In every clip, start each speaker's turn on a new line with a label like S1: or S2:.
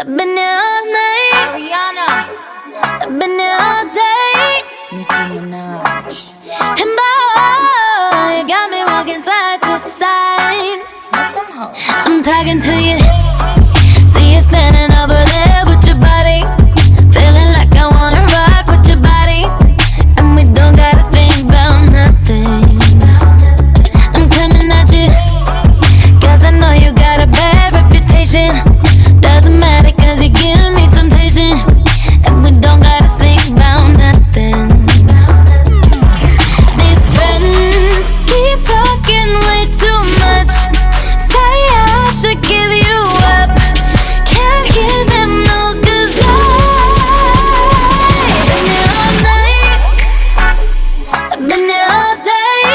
S1: I've been here all night.
S2: Ariana,
S1: I've been here all day.
S2: Nicki Minaj.
S1: And boy, you got me walking side to side.
S2: Let them hoes.
S1: I'm talking to you. See you standing over there with your body. Feeling like I wanna rock with your body. And we don't gotta think about nothing. I'm coming at you, 'cause I know you got a bad reputation. Doesn't matter 'cause you give me temptation. And we don't gotta think about nothing. These friends keep talking way too much. Say I should give you up. Can't hear them, no, 'cause I've been here all night. I've been here all day.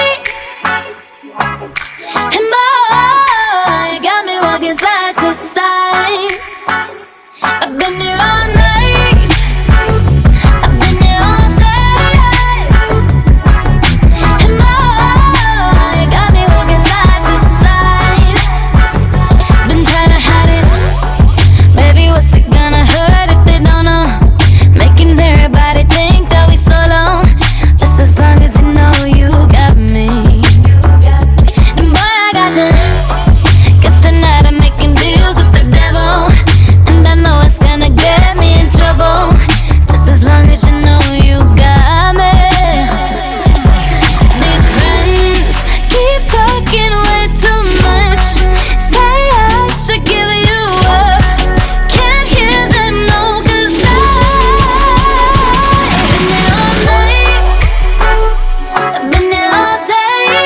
S1: And boy, you got me walking side to side. I've been here all night. I've been here all day. And boy, you got me walking side to side. Been trying to hide it. Baby, what's it gonna hurt if they don't know? Making everybody think that we solo. Just as long as you know you got me. And boy, I got you. 'Cause tonight I'm making deals with the devil. And I know it's gonna get me in trouble. Just as long as you know you got me. These friends keep talking way too much. Say I should give you up. Can't hear them, no, 'cause I've been here all night. I've been here all day.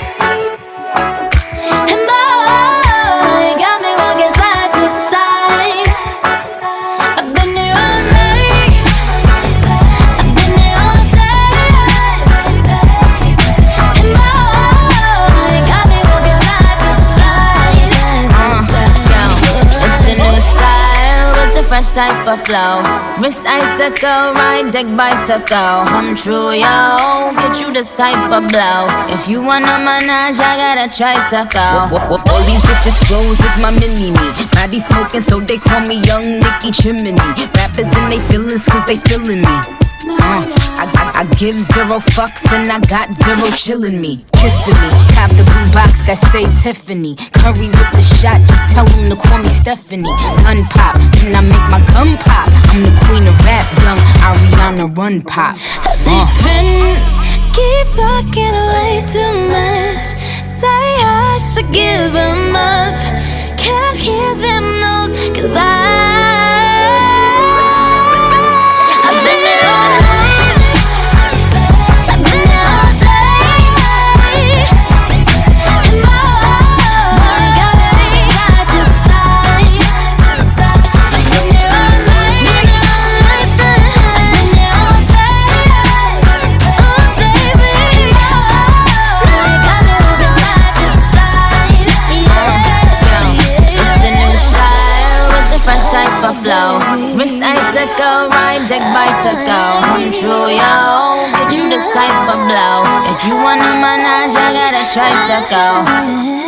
S1: And boy, you got me walking side to side. I've been here all night. I've been here all day. And boy, you got me walking side to side.
S2: It's the new style with the fresh type of flow. Wrist icicle, ride deck bicycle. Come true, yo. Get you this type of blow. If you wanna manage, I got a tricycle.
S3: All these bitches froze, it's my mini-me. Body smoking, so they call me Young Nicki Chimney. Rappers in they feelings, 'cause they feeling me. I give zero fucks and I got zero chillin' me. Kissing me, cop the blue box that say Tiffany. Curry with the shot, just tell them to call me Stephanie. Gun pop, then I make my gun pop. I'm the queen of rap, young Ariana Run Pop.
S1: These friends keep talking way too much. Say I should give them up. Can't hear them, no, 'cause I've been here all night. I've been here all day. And boy, you got me side to side. I've been here all night. I've been here all day. Oh, baby, you got me walking side to side.
S2: It's the new style with the fresh type of flow. Wrist icicle, ride deck bicycle. Come true, yo. Get you this type of blow. If you wanna manage, I got a tricycle.